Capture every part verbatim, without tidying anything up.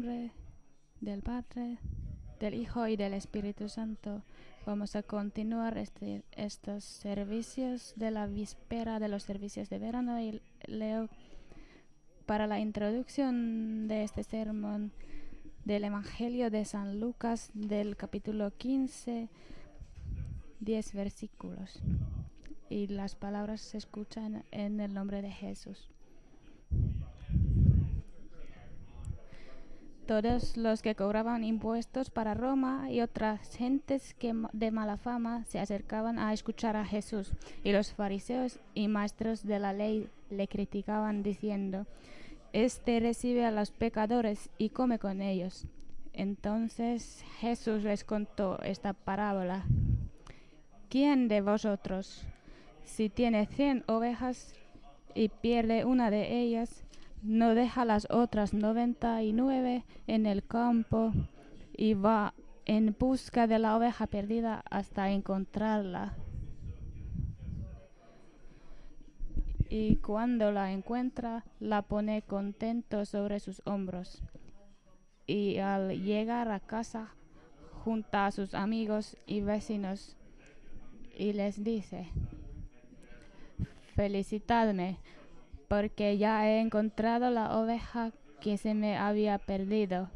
nombre del Padre, del Hijo y del Espíritu Santo. Vamos a continuar este, estos servicios de la víspera de los servicios de verano y leo para la introducción de este sermón del Evangelio de San Lucas del capítulo quince, diez versículos. Y las palabras se escuchan en el nombre de Jesús. Todos los que cobraban impuestos para Roma y otras gentes que de mala fama se acercaban a escuchar a Jesús, y los fariseos y maestros de la ley le criticaban diciendo: Este recibe a los pecadores y come con ellos. Entonces Jesús les contó esta parábola: ¿Quién de vosotros, si tiene cien ovejas y pierde una de ellas, no deja las otras noventa y nueve en el campo y va en busca de la oveja perdida hasta encontrarla? Y cuando la encuentra, la pone contento sobre sus hombros. Y al llegar a casa, junta a sus amigos y vecinos y les dice: Felicitadme, porque ya he encontrado la oveja que se me había perdido.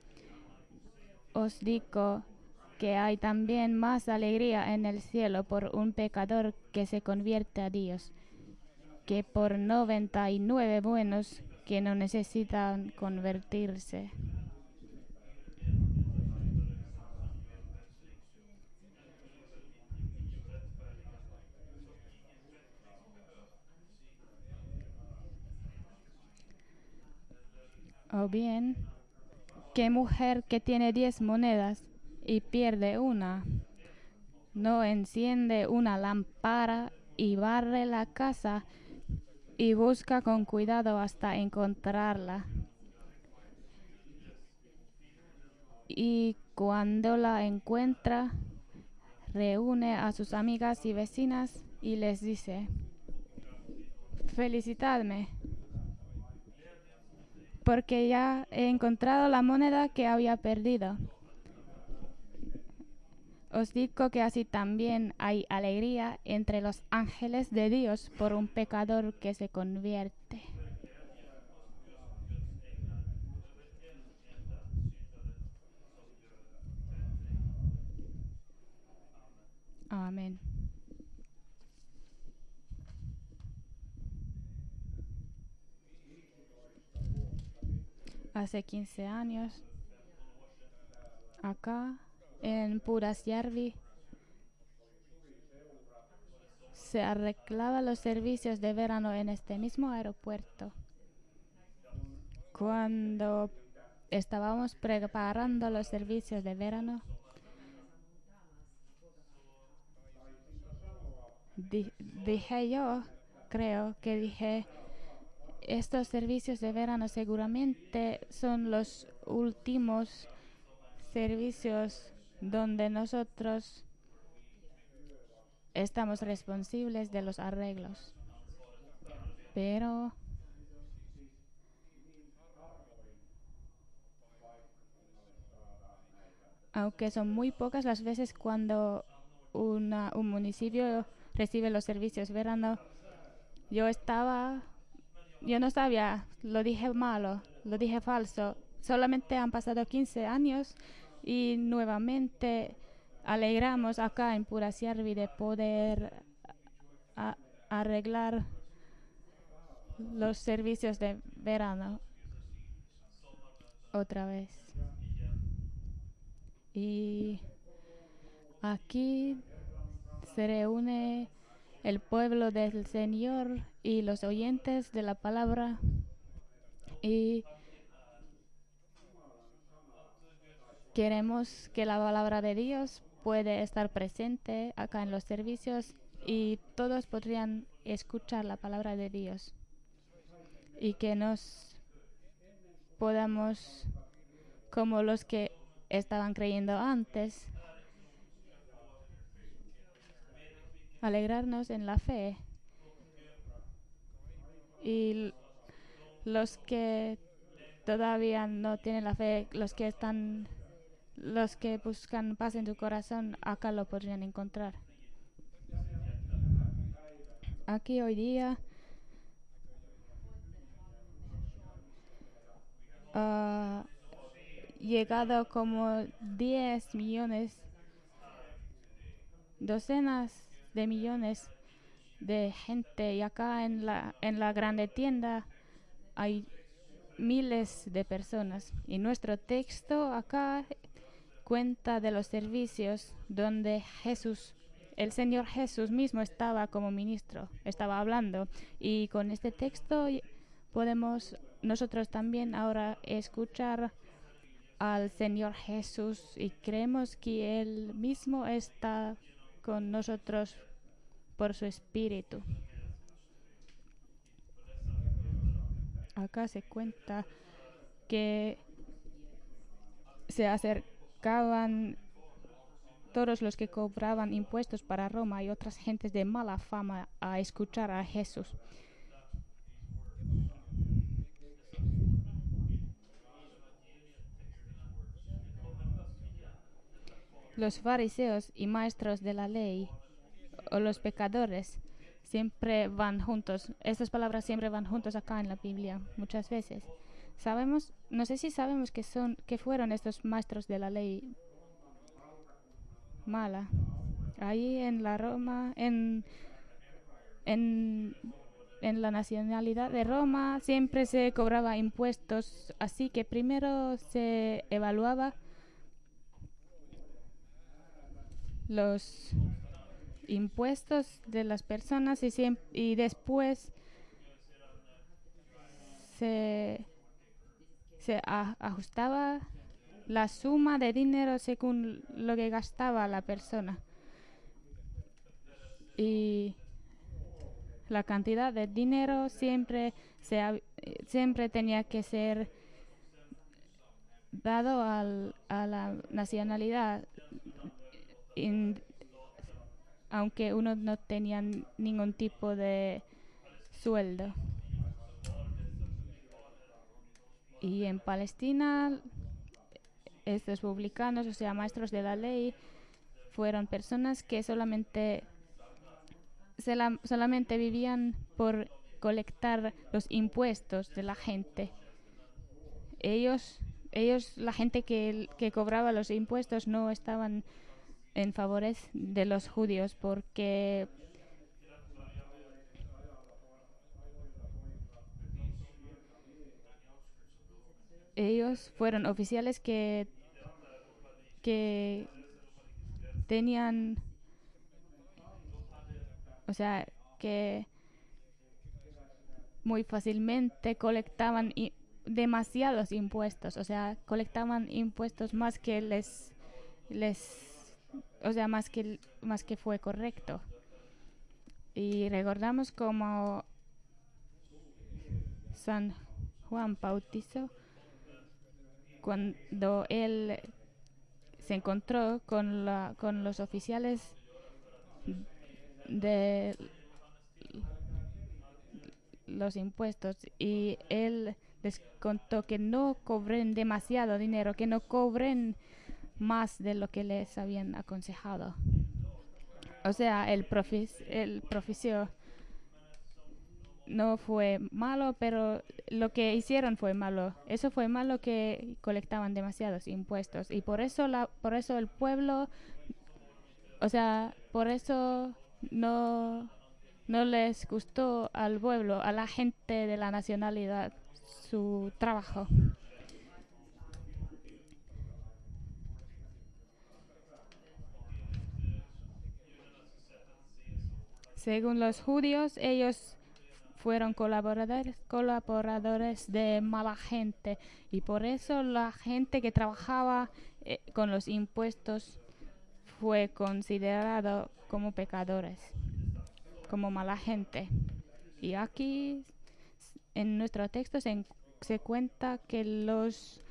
Os digo que hay también más alegría en el cielo por un pecador que se convierte a Dios, que por noventa y nueve buenos que no necesitan convertirse. O bien, ¿qué mujer que tiene diez monedas y pierde una, no enciende una lámpara y barre la casa y busca con cuidado hasta encontrarla? Y cuando la encuentra, reúne a sus amigas y vecinas y les dice: Felicitadme, porque ya he encontrado la moneda que había perdido. Os digo que así también hay alegría entre los ángeles de Dios por un pecador que se convierte. Amén. Hace quince años, acá en Pudasjärvi, se arreglaban los servicios de verano en este mismo aeropuerto. Cuando estábamos preparando los servicios de verano, di- dije yo, creo que dije, estos servicios de verano seguramente son los últimos servicios donde nosotros estamos responsables de los arreglos. Pero aunque son muy pocas las veces cuando una, un municipio recibe los servicios de verano, yo estaba, yo no sabía, lo dije malo, lo dije falso. Solamente han pasado quince años y nuevamente alegramos acá en Pudasjärvi de poder a, arreglar los servicios de verano otra vez. Y aquí se reúne el pueblo del Señor y los oyentes de la palabra, y queremos que la palabra de Dios puede estar presente acá en los servicios y todos podrían escuchar la palabra de Dios y que nos podamos, como los que estaban creyendo antes, alegrarnos en la fe. Y los que todavía no tienen la fe, los que están, los que buscan paz en su corazón, acá lo podrían encontrar. Aquí hoy día ha uh, llegado como diez millones, docenas de millones de gente, y acá en la, en la grande tienda hay miles de personas. Y nuestro texto acá cuenta de los servicios donde Jesús, el Señor Jesús mismo estaba como ministro, estaba hablando. Y con este texto podemos nosotros también ahora escuchar al Señor Jesús y creemos que Él mismo está con nosotros por su espíritu. Acá se cuenta que se acercaban todos los que cobraban impuestos para Roma y otras gentes de mala fama a escuchar a Jesús. Los fariseos y maestros de la ley o los pecadores siempre van juntos. Estas palabras siempre van juntos acá en la Biblia muchas veces. Sabemos, no sé si sabemos que son, que fueron estos maestros de la ley mala. Ahí en la Roma, en, en, en la nacionalidad de Roma siempre se cobraba impuestos, así que primero se evaluaba los impuestos de las personas y, siempre, y después se, se a, ajustaba la suma de dinero según lo que gastaba la persona. Y la cantidad de dinero siempre, se, siempre tenía que ser dado al, a la nacionalidad, in, aunque uno no tenía ningún tipo de sueldo. Y en Palestina, estos publicanos, o sea, maestros de la ley, fueron personas que solamente, solamente vivían por colectar los impuestos de la gente. Ellos, ellos la gente que, que cobraba los impuestos no estaban en favor de los judíos porque ellos fueron oficiales que, que tenían, o sea, que muy fácilmente colectaban i- demasiados impuestos, o sea, colectaban impuestos más que les, les, o sea, más que, más que fue correcto. Y recordamos como San Juan Bautista, cuando él se encontró con, la, con los oficiales de los impuestos y él les contó que no cobren demasiado dinero, que no cobren más de lo que les habían aconsejado. O sea, el, profis, el profesor no fue malo, pero lo que hicieron fue malo. Eso fue malo, que colectaban demasiados impuestos y por eso la, por eso el pueblo, o sea, por eso no no les gustó al pueblo, a la gente de la nacionalidad, su trabajo. Según los judíos, ellos fueron colaboradores, colaboradores de mala gente y por eso la gente que trabajaba eh, con los impuestos fue considerado como pecadores, como mala gente. Y aquí en nuestro texto se, se cuenta que los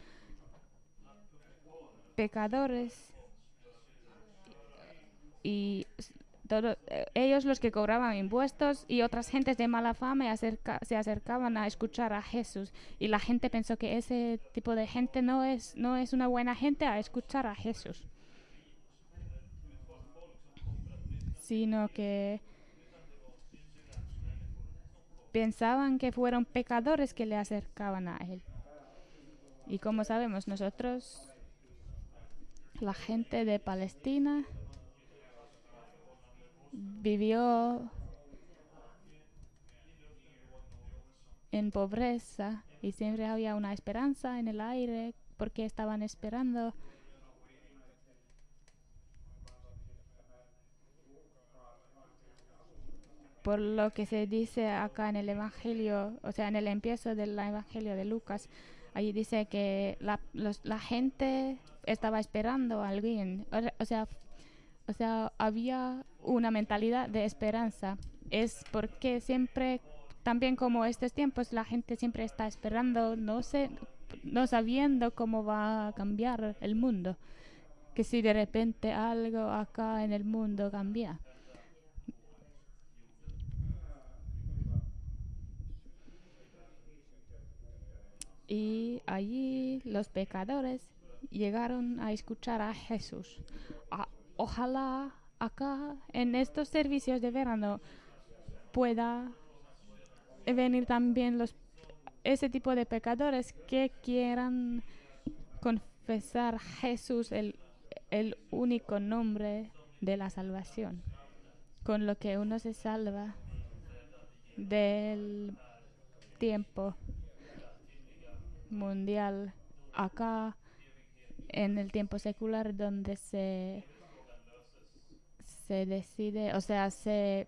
pecadores y todo, eh, ellos los que cobraban impuestos y otras gentes de mala fama acerca, se acercaban a escuchar a Jesús. Y la gente pensó que ese tipo de gente no es, no es una buena gente a escuchar a Jesús, sino que pensaban que fueron pecadores que le acercaban a él. Y como sabemos nosotros, la gente de Palestina vivió en pobreza y siempre había una esperanza en el aire porque estaban esperando por lo que se dice acá en el Evangelio, o sea, en el empiezo del Evangelio de Lucas. Allí dice que la, los, la gente estaba esperando a alguien, o sea, o sea, había una mentalidad de esperanza. Es porque siempre, también como estos tiempos, la gente siempre está esperando, no sé, no sabiendo cómo va a cambiar el mundo. Que si de repente algo acá en el mundo cambia. Y allí los pecadores llegaron a escuchar a Jesús. A, ojalá acá en estos servicios de verano pueda venir también los ese tipo de pecadores que quieran confesar Jesús el, el único nombre de la salvación, con lo que uno se salva del tiempo mundial acá en el tiempo secular donde se se decide, o sea, se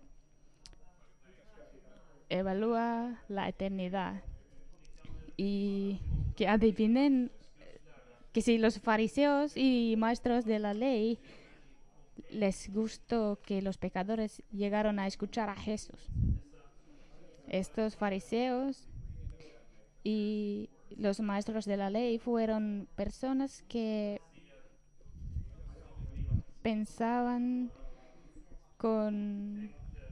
evalúa la eternidad y que adivinen que si los fariseos y maestros de la ley les gustó que los pecadores llegaron a escuchar a Jesús. Estos fariseos y los maestros de la ley fueron personas que pensaban con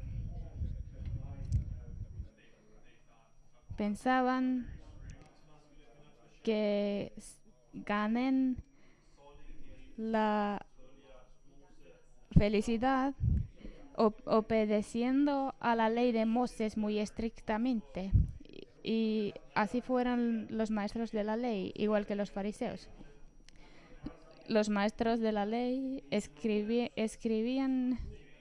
pensaban que ganen la felicidad obedeciendo a la ley de Moisés muy estrictamente. Y, y así fueron los maestros de la ley, igual que los fariseos. Los maestros de la ley escribí, escribían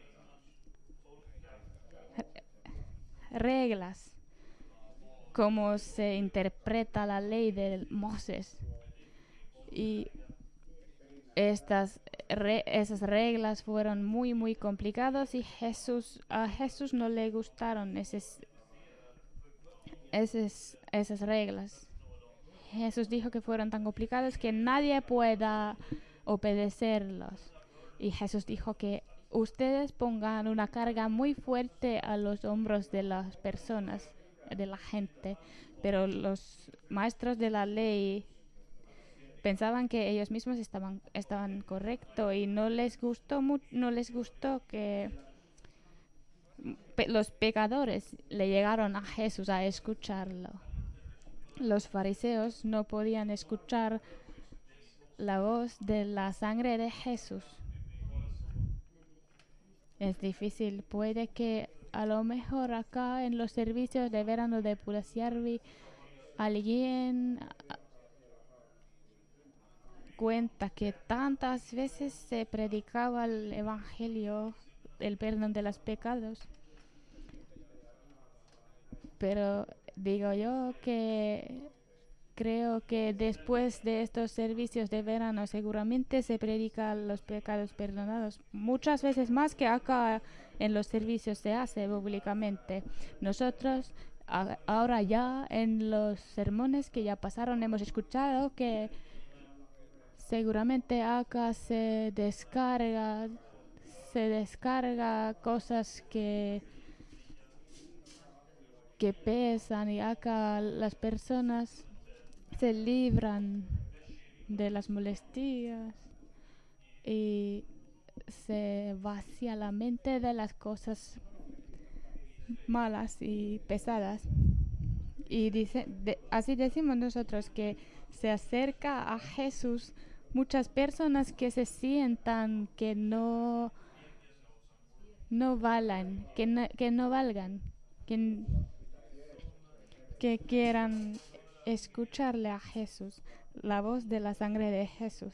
reglas, cómo se interpreta la ley de Moisés. Y estas re, esas reglas fueron muy muy complicadas y Jesús a Jesús no le gustaron esas esas esas reglas. Jesús dijo que fueron tan complicadas que nadie pueda obedecerlos. Y Jesús dijo que ustedes pongan una carga muy fuerte a los hombros de las personas, de la gente, pero los maestros de la ley pensaban que ellos mismos estaban estaban correctos y no les gustó no les gustó que pe los pecadores le llegaron a Jesús a escucharlo. Los fariseos no podían escuchar la voz de la sangre de Jesús. Es difícil, puede que a lo mejor acá en los servicios de verano de Pudasjärvi alguien cuenta que tantas veces se predicaba el evangelio, el perdón de los pecados, pero digo yo que creo que después de estos servicios de verano seguramente se predican los pecados perdonados muchas veces más que acá en los servicios se hace públicamente. Nosotros a, ahora ya en los sermones que ya pasaron hemos escuchado que seguramente acá se descarga se descarga cosas que que pesan y acá las personas se libran de las molestias y se vacía la mente de las cosas malas y pesadas. Y dice, de, así decimos nosotros que se acerca a Jesús muchas personas que se sientan que no, no valan, que no, que no valgan, que, que quieran escucharle a Jesús, la voz de la sangre de Jesús.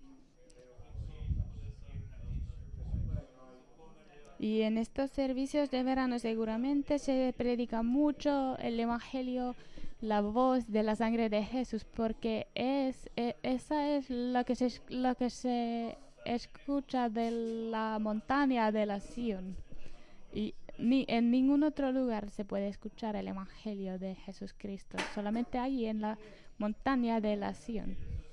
Y en estos servicios de verano seguramente se predica mucho el Evangelio, la voz de la sangre de Jesús, porque es, e- esa es lo que se, lo que se escucha de la montaña de la Sion. Y ni, en ningún otro lugar se puede escuchar el Evangelio de Jesucristo, solamente allí en la montaña de la Sion.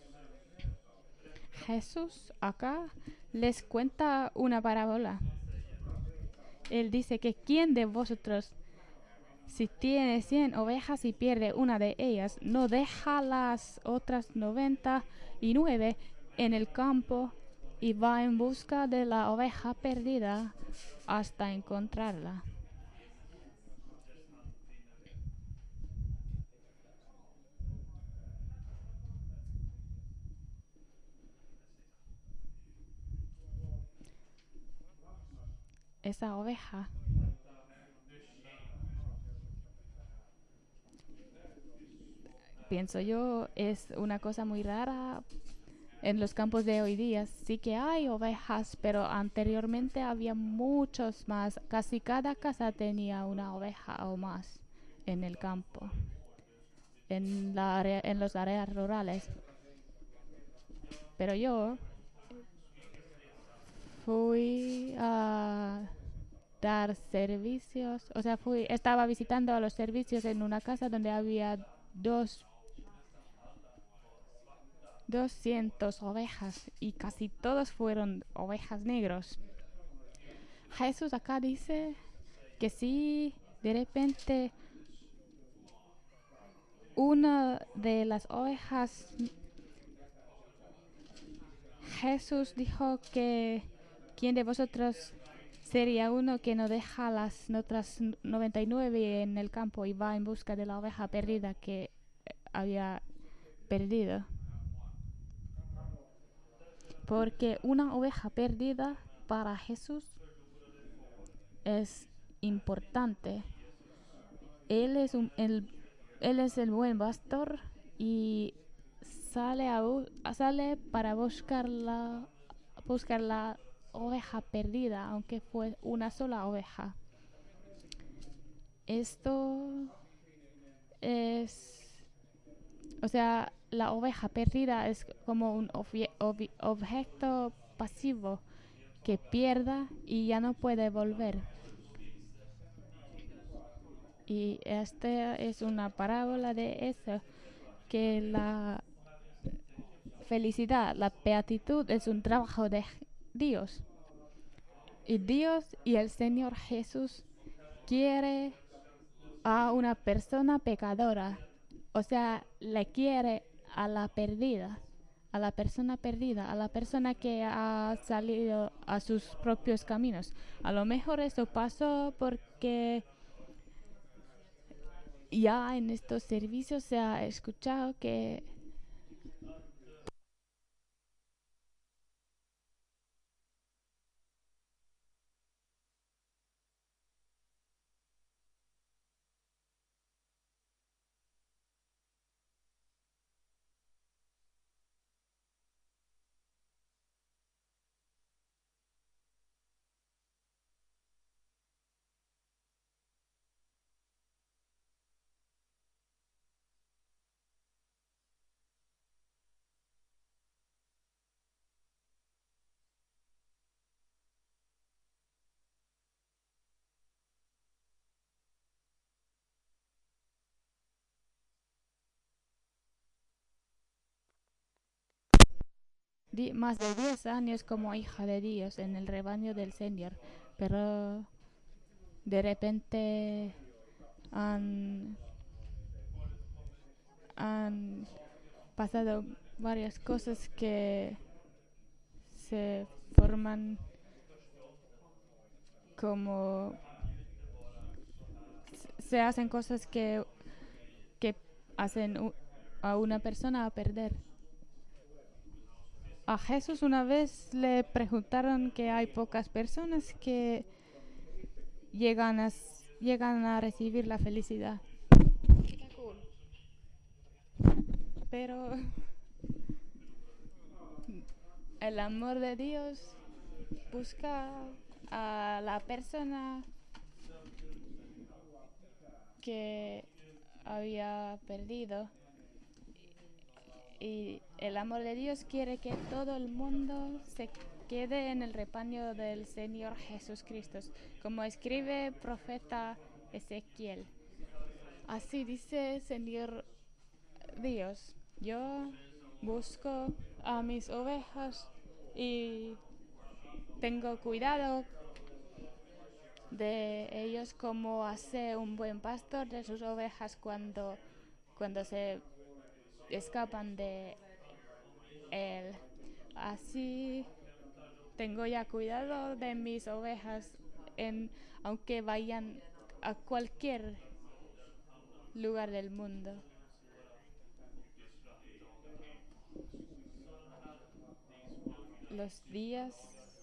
Jesús acá les cuenta una parábola. Él dice que quién de vosotros, si tiene cien ovejas y pierde una de ellas, no deja las otras noventa y nueve en el campo y va en busca de la oveja perdida hasta encontrarla. Esa oveja, pienso yo, es una cosa muy rara. En los campos de hoy día sí que hay ovejas, pero anteriormente había muchos más. Casi cada casa tenía una oveja o más en el campo, en, la área, en los áreas rurales. Pero yo fui a dar servicios, o sea, fui, estaba visitando a los servicios en una casa donde había dos, doscientas ovejas y casi todos fueron ovejas negros. Jesús acá dice que si de repente una de las ovejas, Jesús dijo que quién de vosotros sería uno que no deja las otras noventa y nueve en el campo y va en busca de la oveja perdida que había perdido. Porque una oveja perdida para Jesús es importante. Él es, un, el, él es el buen pastor y sale, a, sale para buscar la, buscar la oveja perdida, aunque fue una sola oveja. Esto es, o sea, la oveja perdida es como un obje, ob, objeto pasivo que pierda y ya no puede volver. Y esta es una parábola de eso, que la felicidad, la beatitud es un trabajo de Dios. Y Dios y el Señor Jesús quiere a una persona pecadora, o sea, le quiere a la perdida, a la persona perdida, a la persona que ha salido a sus propios caminos. A lo mejor eso pasó porque ya en estos servicios se ha escuchado que di más de diez años como hija de Dios en el rebaño del Señor, pero de repente han, han pasado varias cosas que se forman como se hacen cosas que, que hacen a una persona a perder. A Jesús una vez le preguntaron que hay pocas personas que llegan a, llegan a recibir la felicidad. Pero el amor de Dios busca a la persona que había perdido, y el amor de Dios quiere que todo el mundo se quede en el rebaño del Señor Jesucristo, como escribe el profeta Ezequiel. Así dice Señor Dios: yo busco a mis ovejas y tengo cuidado de ellos, como hace un buen pastor de sus ovejas cuando, cuando se escapan de él. Así tengo ya cuidado de mis ovejas, en, aunque vayan a cualquier lugar del mundo. Los días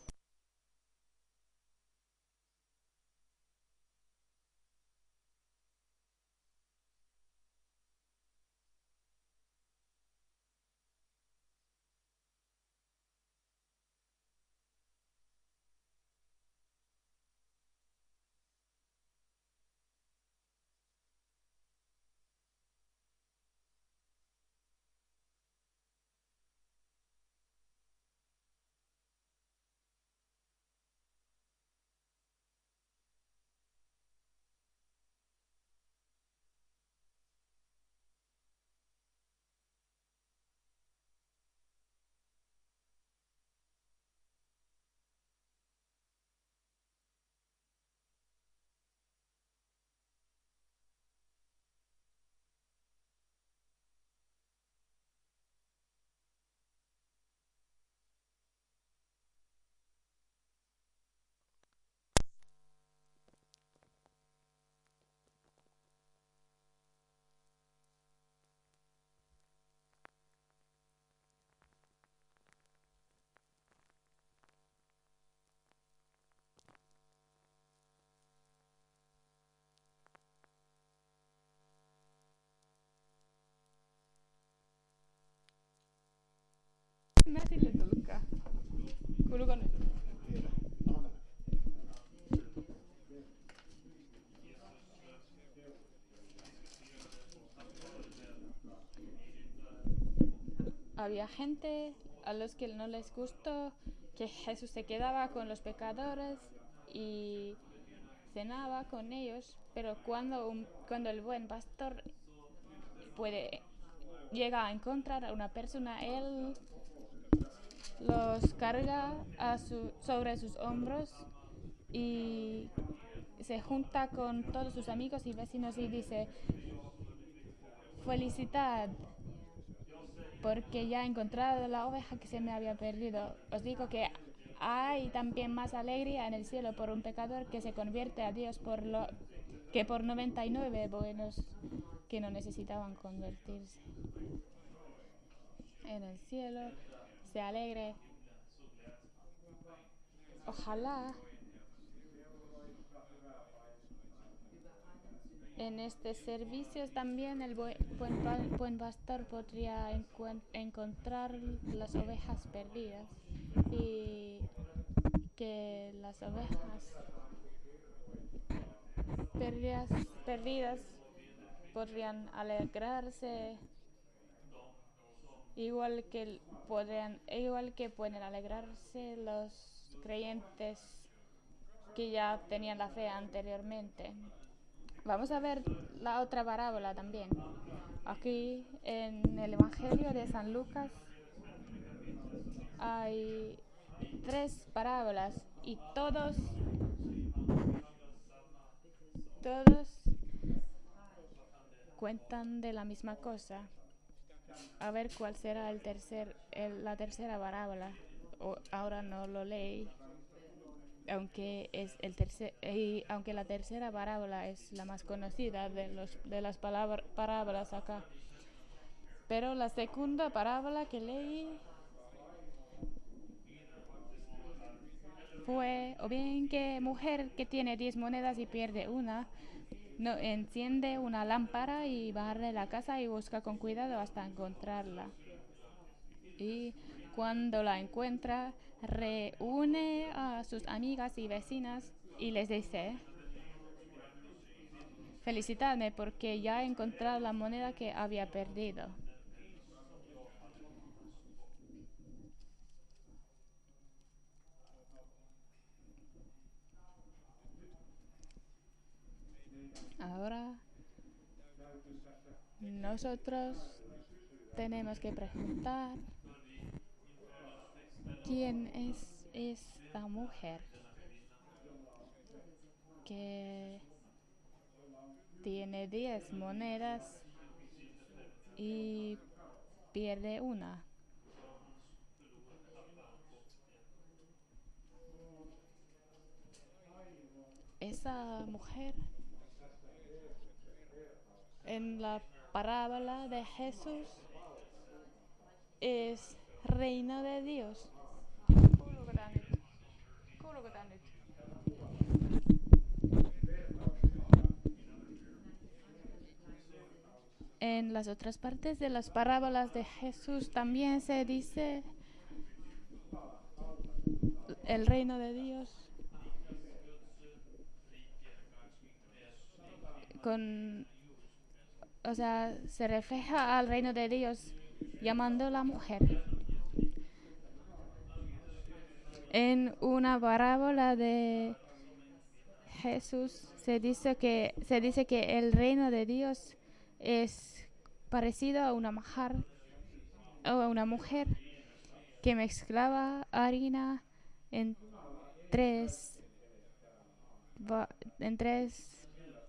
me sille tulkaa. Kuuluuko nyt? Había gente a los que no les gustó que Jesús se quedaba con los pecadores y cenaba con ellos, pero cuando, un, cuando el buen pastor puede llega a encontrar a una persona, él los carga a su, sobre sus hombros y se junta con todos sus amigos y vecinos y dice: felicidad, porque ya he encontrado la oveja que se me había perdido. Os digo que hay también más alegría en el cielo por un pecador que se convierte a Dios por lo, que por noventa y nueve buenos que no necesitaban convertirse. En el cielo se alegre. Ojalá en este servicio también el buen, buen, buen pastor podría encontrar las ovejas perdidas, y que las ovejas perdidas, perdidas podrían alegrarse igual que podrían, igual que pueden alegrarse los creyentes que ya tenían la fe anteriormente. Vamos a ver la otra parábola también. Aquí en el Evangelio de San Lucas hay tres parábolas y todos todos cuentan de la misma cosa. A ver cuál será el tercer, el, la tercera parábola. O, ahora no lo leí. aunque es el tercer y aunque la tercera parábola es la más conocida de los de las palabras parábolas acá, pero la segunda parábola que leí fue o bien que mujer que tiene diez monedas y pierde una no enciende una lámpara y barre la casa y busca con cuidado hasta encontrarla, y cuando la encuentra reúne a sus amigas y vecinas y les dice: felicitadme porque ya he encontrado la moneda que había perdido. Ahora nosotros tenemos que preguntar: ¿quién es esta mujer que tiene diez monedas y pierde una? Esa mujer en la parábola de Jesús es reina de Dios. En las otras partes de las parábolas de Jesús también se dice el reino de Dios con, o sea, se refleja al reino de Dios llamando a la mujer. En una parábola de Jesús se dice que se dice que el reino de Dios es parecido a una mujer o a una mujer que mezclaba harina en tres en tres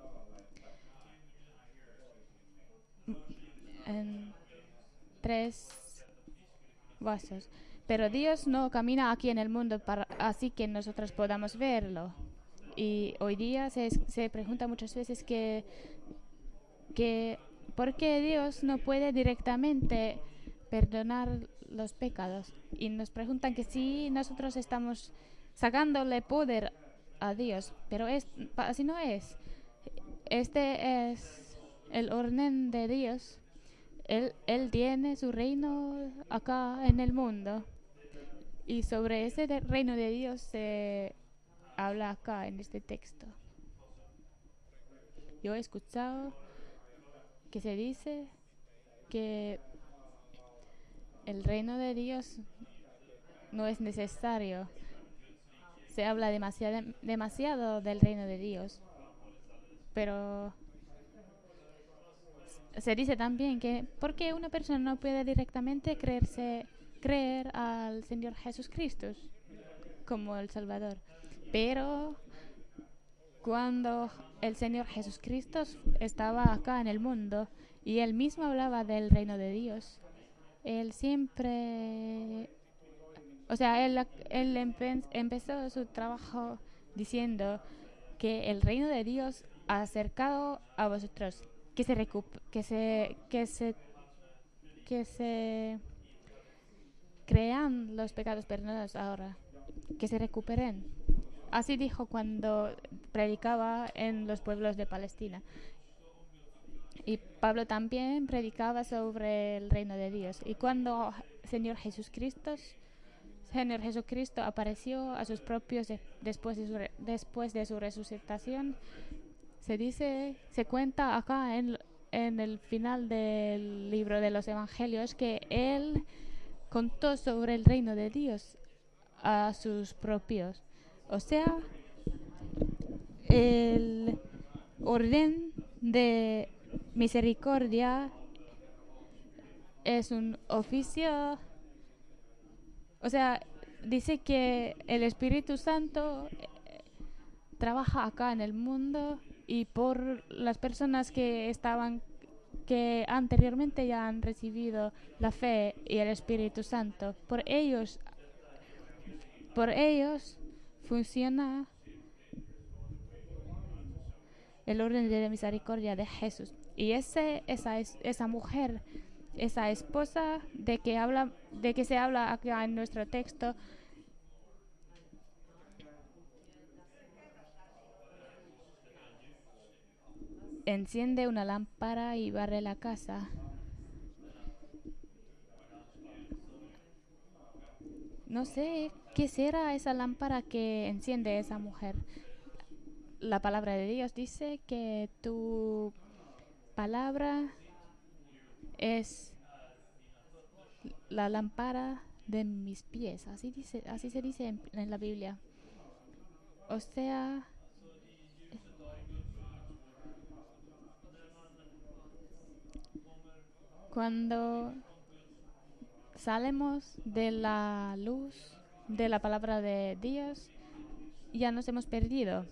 en tres vasos. Pero Dios no camina aquí en el mundo para así que nosotros podamos verlo. Y hoy día se, se pregunta muchas veces que, que ¿por qué Dios no puede directamente perdonar los pecados? Y nos preguntan que si nosotros estamos sacándole poder a Dios, pero es, así no es. Este es el orden de Dios. Él, él tiene su reino acá en el mundo. Y sobre ese de reino de Dios se habla acá en este texto. Yo he escuchado que se dice que el reino de Dios no es necesario. Se habla demasiado, demasiado del reino de Dios. Pero se dice también que ¿por qué una persona no puede directamente creerse, creer al Señor Jesucristo como el Salvador? Pero cuando el Señor Jesucristo estaba acá en el mundo y Él mismo hablaba del reino de Dios, Él siempre, o sea, Él, él empe empezó su trabajo diciendo que el reino de Dios ha acercado a vosotros, que se que se que se que se crean los pecados perdonados ahora, que se recuperen. Así dijo cuando predicaba en los pueblos de Palestina. Y Pablo también predicaba sobre el reino de Dios. Y cuando Señor Jesucristo, Señor Jesucristo apareció a sus propios de, después, de su, después de su resucitación, se dice, se cuenta acá en, en el final del libro de los Evangelios que Él contó sobre el reino de Dios a sus propios. O sea, el orden de misericordia es un oficio, o sea, dice que el Espíritu Santo trabaja acá en el mundo y por las personas que estaban que anteriormente ya han recibido la fe y el Espíritu Santo, por ellos por ellos funciona el orden de misericordia de Jesús. Y ese, esa, esa mujer, esa esposa de que, habla, de que se habla acá en nuestro texto, enciende una lámpara y barre la casa. No sé qué será esa lámpara que enciende esa mujer. La palabra de Dios dice que tu palabra es la lámpara de mis pies. Así dice, así se dice en, en la Biblia. O sea, cuando salimos de la luz de la palabra de Dios, ya nos hemos perdido.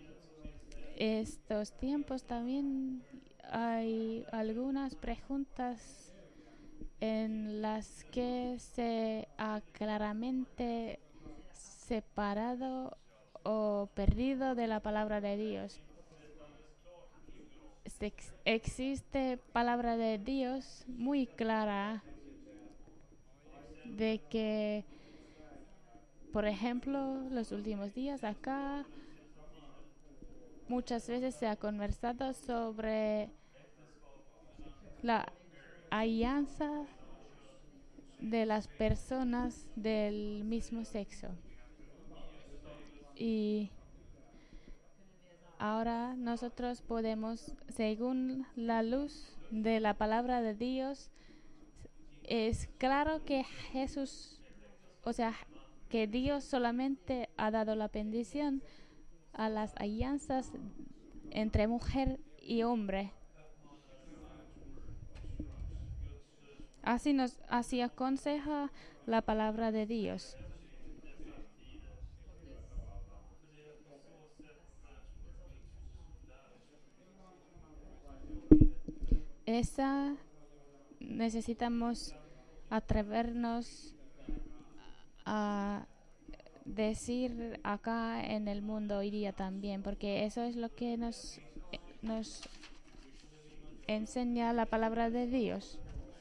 Estos tiempos también hay algunas preguntas en las que se ha claramente separado o perdido de la palabra de Dios. Ex- existe palabra de Dios muy clara de que, por ejemplo, los últimos días acá muchas veces se ha conversado sobre la alianza de las personas del mismo sexo. Y ahora nosotros podemos, según la luz de la palabra de Dios, es claro que Jesús, o sea, que Dios solamente ha dado la bendición a las alianzas entre mujer y hombre. Así nos así aconseja la palabra de Dios. Esa necesitamos atrevernos a decir acá en el mundo hoy día también, porque eso es lo que nos, nos enseña la palabra de Dios.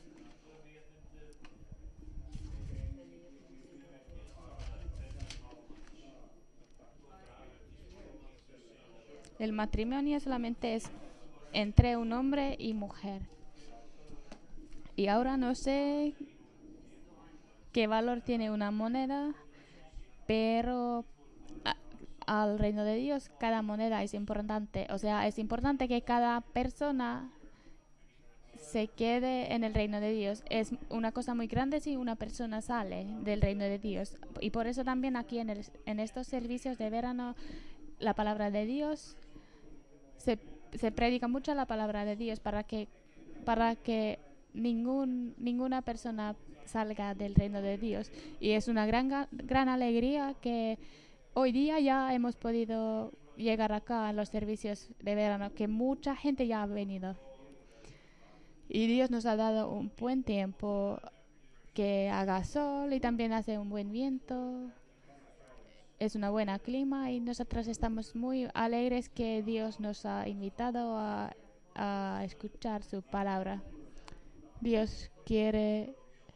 El matrimonio solamente es entre un hombre y mujer. Y ahora no sé qué valor tiene una moneda, pero a, al reino de Dios cada moneda es importante. O sea, es importante que cada persona se quede en el reino de Dios. Es una cosa muy grande si una persona sale del reino de Dios. Y por eso también aquí en, el, en estos servicios de verano la palabra de Dios se, se predica mucho la palabra de Dios para que para que ningún ninguna persona salga del reino de Dios. Y es una gran gran alegría que hoy día ya hemos podido llegar acá a los servicios de verano, que mucha gente ya ha venido. Y Dios nos ha dado un buen tiempo, que haga sol y también hace un buen viento. Es una buena clima y nosotros estamos muy alegres que Dios nos ha invitado a, a escuchar su palabra. Dios quiere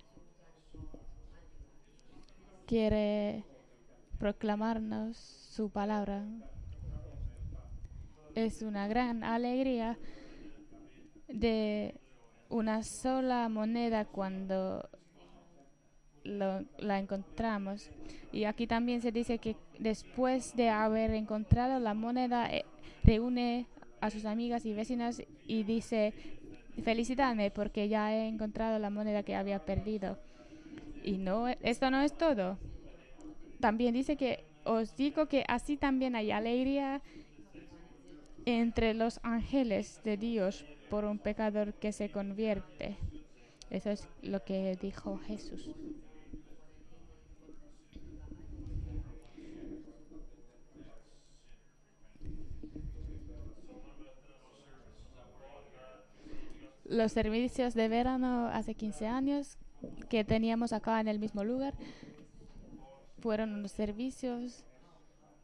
quiere proclamarnos su palabra. Es una gran alegría de una sola moneda cuando lo, la encontramos. Y aquí también se dice que después de haber encontrado la moneda, eh, reúne a sus amigas y vecinas y dice: felicítame porque ya he encontrado la moneda que había perdido. Y no, esto no es todo. También dice que os digo que así también hay alegría entre los ángeles de Dios por un pecador que se convierte. Eso es lo que dijo Jesús. Los servicios de verano hace quince años que teníamos acá en el mismo lugar fueron unos servicios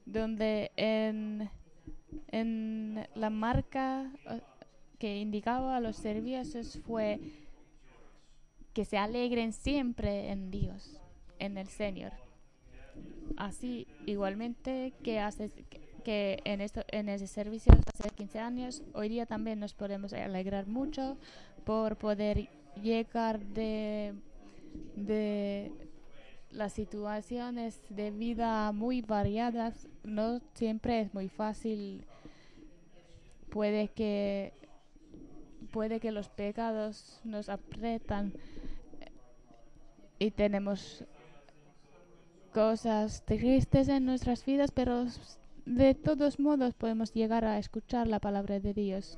donde en, en la marca eh, que indicaba a los servicios fue que se alegren siempre en Dios, en el Señor. Así, igualmente que hace que en esto en ese servicio hace quince años, hoy día también nos podemos alegrar mucho por poder llegar de, de las situaciones de vida muy variadas. No siempre es muy fácil. Puede que puede que los pecados nos aprietan y tenemos cosas tristes en nuestras vidas, pero de todos modos podemos llegar a escuchar la palabra de Dios.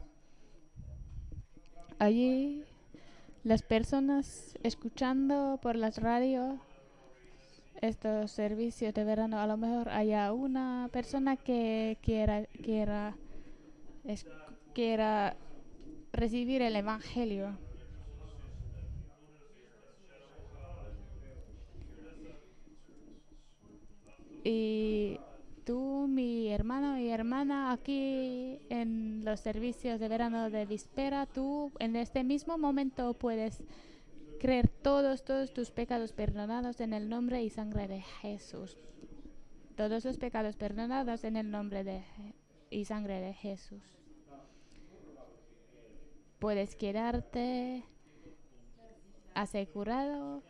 Allí las personas escuchando por las radios estos servicios de verano, a lo mejor haya una persona que quiera quiera es, quiera recibir el evangelio. Y tú, mi hermano y hermana, aquí en los servicios de verano de Víspera, tú en este mismo momento puedes creer todos, todos tus pecados perdonados en el nombre y sangre de Jesús. Todos los pecados perdonados en el nombre de y sangre de Jesús. Puedes quedarte asegurado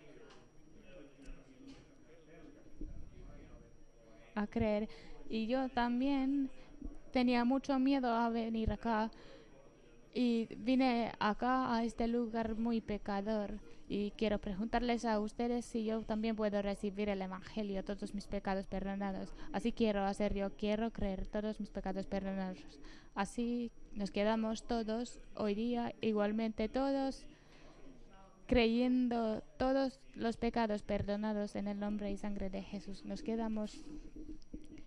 a creer. Y yo también tenía mucho miedo a venir acá. Y vine acá a este lugar muy pecador. Y quiero preguntarles a ustedes si yo también puedo recibir el evangelio, todos mis pecados perdonados. Así quiero hacer yo, quiero creer todos mis pecados perdonados. Así nos quedamos todos hoy día, igualmente todos, creyendo todos los pecados perdonados en el nombre y sangre de Jesús. Nos quedamos